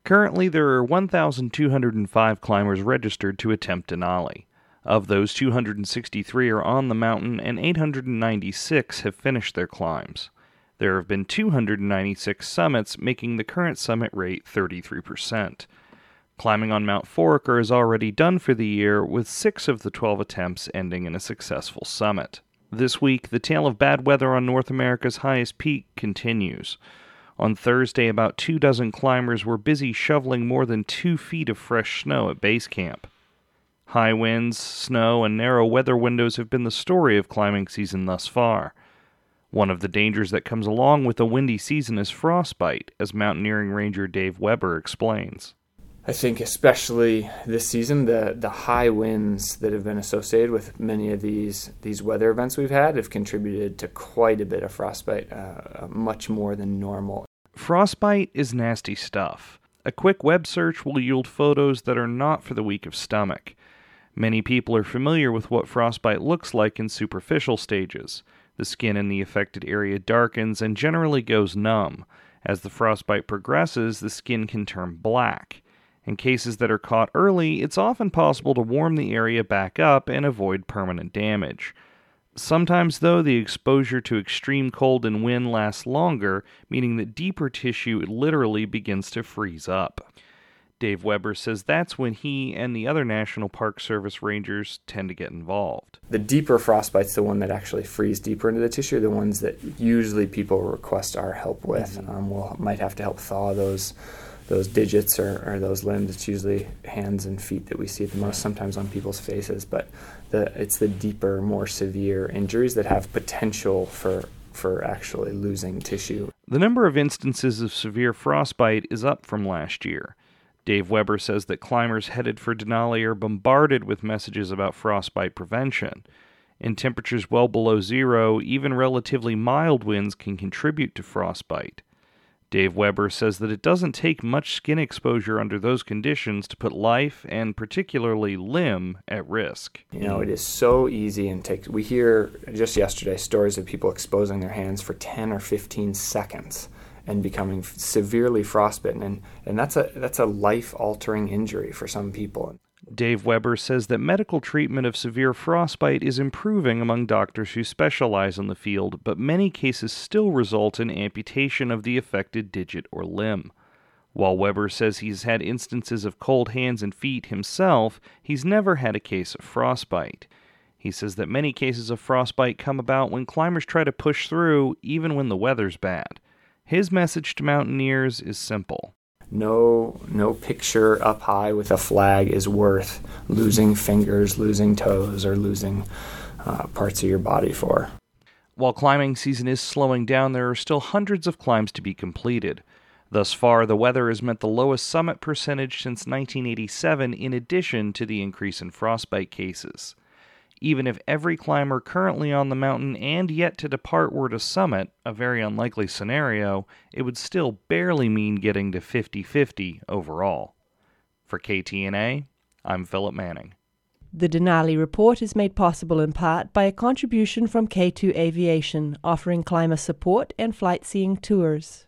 Currently, there are 1,205 climbers registered to attempt Denali. Of those, 263 are on the mountain and 896 have finished their climbs. There have been 296 summits, making the current summit rate 33%. Climbing on Mount Foraker is already done for the year, with 6 of the 12 attempts ending in a successful summit. This week, the tale of bad weather on North America's highest peak continues. On Thursday, about 24 climbers were busy shoveling more than 2 feet of fresh snow at base camp. High winds, snow, and narrow weather windows have been the story of climbing season thus far. One of the dangers that comes along with a windy season is frostbite, as mountaineering ranger Dave Weber explains. I think especially this season, the high winds that have been associated with many of these weather events we've had have contributed to quite a bit of frostbite, much more than normal. Frostbite is nasty stuff. A quick web search will yield photos that are not for the weak of stomach. Many people are familiar with what frostbite looks like in superficial stages. The skin in the affected area darkens and generally goes numb. As the frostbite progresses, the skin can turn black. In cases that are caught early, it's often possible to warm the area back up and avoid permanent damage. Sometimes, though, the exposure to extreme cold and wind lasts longer, meaning that deeper tissue literally begins to freeze up. Dave Weber says that's when he and the other National Park Service rangers tend to get involved. The deeper frostbite's the one that actually freeze deeper into the tissue, the ones that usually people request our help with. Might have to help thaw those digits or those limbs. It's usually hands and feet that we see the most, sometimes on people's faces, but it's the deeper, more severe injuries that have potential for actually losing tissue. The number of instances of severe frostbite is up from last year. Dave Weber says that climbers headed for Denali are bombarded with messages about frostbite prevention. In temperatures well below zero, even relatively mild winds can contribute to frostbite. Dave Weber says that it doesn't take much skin exposure under those conditions to put life, and particularly limb, at risk. It is so easy, and we hear just yesterday stories of people exposing their hands for 10 or 15 seconds and becoming severely frostbitten, and that's a life-altering injury for some people. Dave Weber says that medical treatment of severe frostbite is improving among doctors who specialize in the field, but many cases still result in amputation of the affected digit or limb. While Weber says he's had instances of cold hands and feet himself, he's never had a case of frostbite. He says that many cases of frostbite come about when climbers try to push through, even when the weather's bad. His message to mountaineers is simple. No picture up high with a flag is worth losing fingers, losing toes, or losing parts of your body for. While climbing season is slowing down, there are still hundreds of climbs to be completed. Thus far, the weather has meant the lowest summit percentage since 1987, in addition to the increase in frostbite cases. Even if every climber currently on the mountain and yet to depart were to summit, a very unlikely scenario, it would still barely mean getting to 50-50 overall. For KTNA, I'm Philip Manning. The Denali Report is made possible in part by a contribution from K2 Aviation, offering climber support and flight seeing tours.